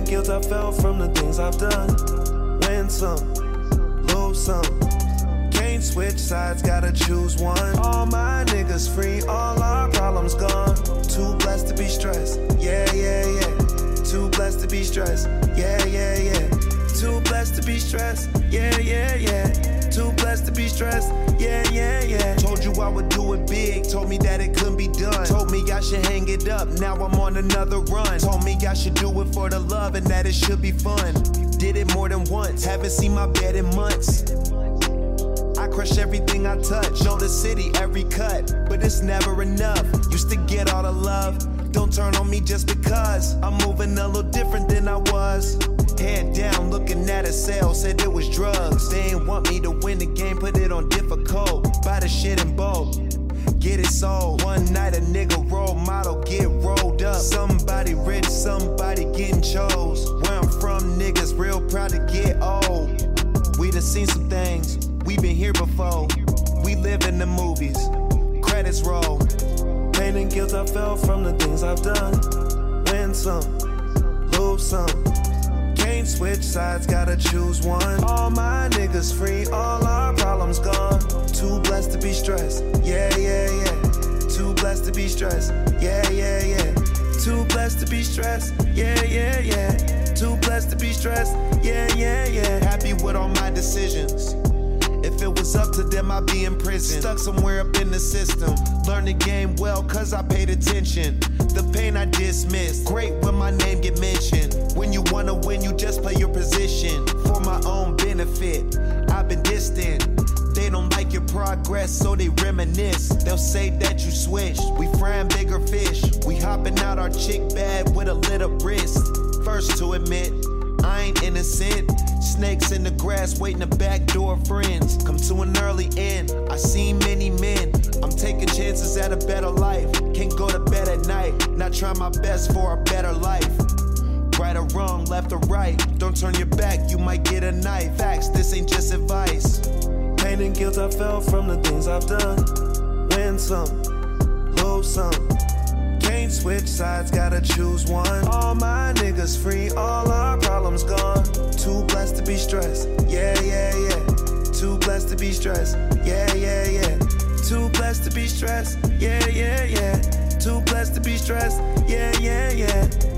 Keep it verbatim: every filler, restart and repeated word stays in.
and guilt I felt from the things I've done. Win some, lose some. Can't switch sides, gotta choose one. All my niggas free, all our problems gone. Too blessed to be stressed, yeah, yeah, yeah. Too blessed to be stressed, yeah, yeah, yeah. Too blessed to be stressed, yeah, yeah, yeah. Too blessed to be stressed, yeah, yeah, yeah. Told you I would do it big, told me that it couldn't be done. Told me I should hang it up, now I'm on another run. Told me I should do it for the love and that it should be fun. Did it more than once, haven't seen my bed in months. I crush everything I touch, know the city, every cut, but it's never enough. Used to get all the love, don't turn on me just because I'm moving a little different than I was. Head down, looking at a sale, said it was drugs. They ain't want me to win the game, put it on difficult. Buy the shit in bulk, get it sold. One night a nigga role model get rolled up. Somebody rich, somebody getting chose. Where I'm from, niggas real proud to get old. We done seen some things, we been here before. We live in the movies, credits roll. Pain and guilt I felt from the things I've done. Win some, lose some. Can't switch sides, gotta choose one. All my niggas free, all our problems gone. Too blessed to be stressed, yeah, yeah, yeah. Too blessed to be stressed, yeah, yeah, yeah. Too blessed to be stressed, yeah, yeah, yeah. Too blessed to be stressed, yeah, yeah, yeah. Happy with all my decisions. If it was up to them, I'd be in prison. Stuck somewhere up in the system. Learn the game well, cause I paid attention. The pain I dismissed. Great when my name get mentioned. When you wanna win, you just play your position. For my own benefit, I've been distant. They don't like your progress, so they reminisce. They'll say that you switched. We frying bigger fish. We hopping out our chick bag with a lit up wrist. First to admit, I ain't innocent. Snakes in the grass waiting to backdoor friends. Come to an early end, I seen many men. I'm taking chances at a better life. Can't go to bed at night, not trying my best for a better life. Right or wrong, left or right, don't turn your back, you might get a knife. Facts, this ain't just advice. Pain and guilt I felt from the things I've done. Win some, lose some. Can't switch sides, gotta choose one. All my niggas free, all our problems gone. Too blessed to be stressed, yeah, yeah, yeah. Too blessed to be stressed, yeah, yeah, yeah. Too blessed to be stressed, yeah, yeah, yeah. Too blessed to be stressed, yeah, yeah, yeah.